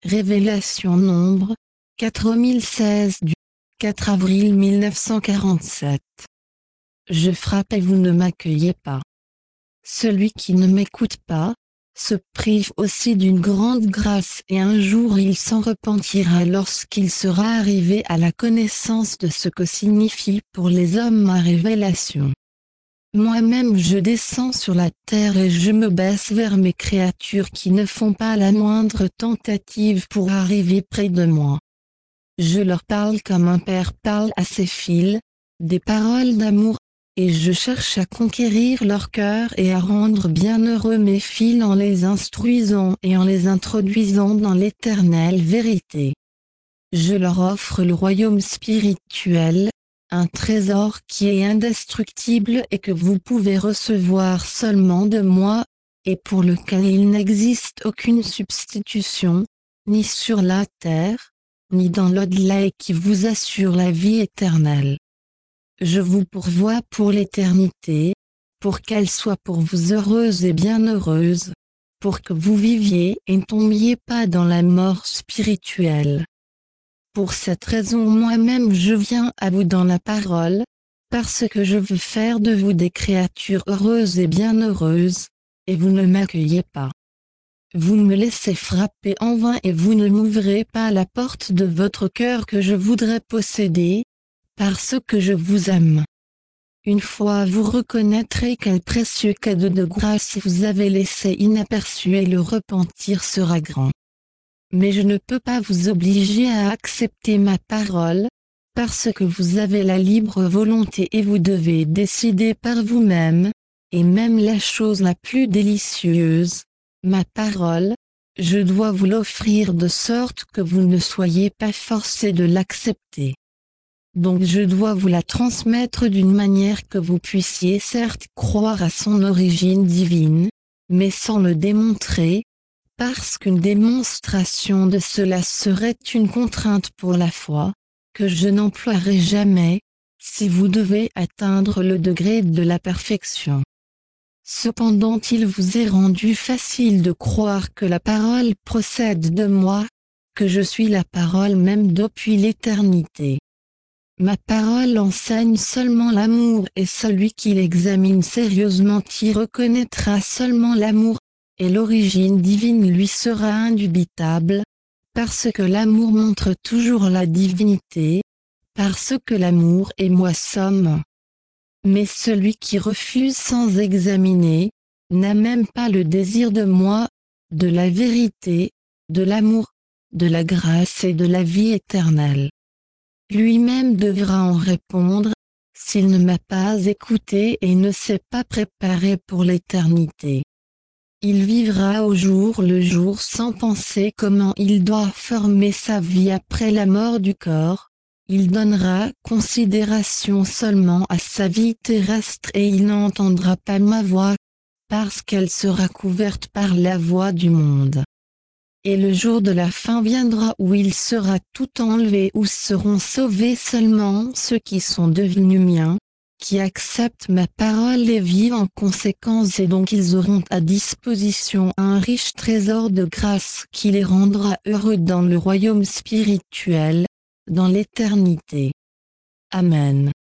Révélation Nombre 4016 du 4 avril 1947. Je frappe et vous ne m'accueillez pas. Celui qui ne m'écoute pas, se prive aussi d'une grande grâce et un jour il s'en repentira lorsqu'il sera arrivé à la connaissance de ce que signifie pour les hommes ma révélation. Moi-même je descends sur la terre et je me baisse vers mes créatures qui ne font pas la moindre tentative pour arriver près de moi. Je leur parle comme un père parle à ses fils, des paroles d'amour, et je cherche à conquérir leur cœur et à rendre bienheureux mes fils en les instruisant et en les introduisant dans l'éternelle vérité. Je leur offre le royaume spirituel, un trésor qui est indestructible et que vous pouvez recevoir seulement de moi, et pour lequel il n'existe aucune substitution, ni sur la terre, ni dans l'au-delà et qui vous assure la vie éternelle. Je vous pourvois pour l'éternité, pour qu'elle soit pour vous heureuse et bienheureuse, pour que vous viviez et ne tombiez pas dans la mort spirituelle. Pour cette raison moi-même je viens à vous dans la parole, parce que je veux faire de vous des créatures heureuses et bienheureuses, et vous ne m'accueillez pas. Vous me laissez frapper en vain et vous ne m'ouvrez pas la porte de votre cœur que je voudrais posséder, parce que je vous aime. Une fois vous reconnaîtrez quel précieux cadeau de grâce vous avez laissé inaperçu et le repentir sera grand. Mais je ne peux pas vous obliger à accepter ma parole, parce que vous avez la libre volonté et vous devez décider par vous-même, et même la chose la plus délicieuse, ma parole, je dois vous l'offrir de sorte que vous ne soyez pas forcé de l'accepter. Donc je dois vous la transmettre d'une manière que vous puissiez certes croire à son origine divine, mais sans le démontrer, parce qu'une démonstration de cela serait une contrainte pour la foi, que je n'emploierai jamais, si vous devez atteindre le degré de la perfection. Cependant il vous est rendu facile de croire que la parole procède de moi, que je suis la parole même depuis l'éternité. Ma parole enseigne seulement l'amour et celui qui l'examine sérieusement y reconnaîtra seulement l'amour, et l'origine divine lui sera indubitable, parce que l'amour montre toujours la divinité, parce que l'amour et moi sommes. Mais celui qui refuse sans examiner, n'a même pas le désir de moi, de la vérité, de l'amour, de la grâce et de la vie éternelle. Lui-même devra en répondre, s'il ne m'a pas écouté et ne s'est pas préparé pour l'éternité. Il vivra au jour le jour sans penser comment il doit former sa vie après la mort du corps, il donnera considération seulement à sa vie terrestre et il n'entendra pas ma voix, parce qu'elle sera couverte par la voix du monde. Et le jour de la fin viendra où il sera tout enlevé où seront sauvés seulement ceux qui sont devenus miens, qui acceptent ma parole et vivent en conséquence et donc ils auront à disposition un riche trésor de grâce qui les rendra heureux dans le royaume spirituel, dans l'éternité. Amen.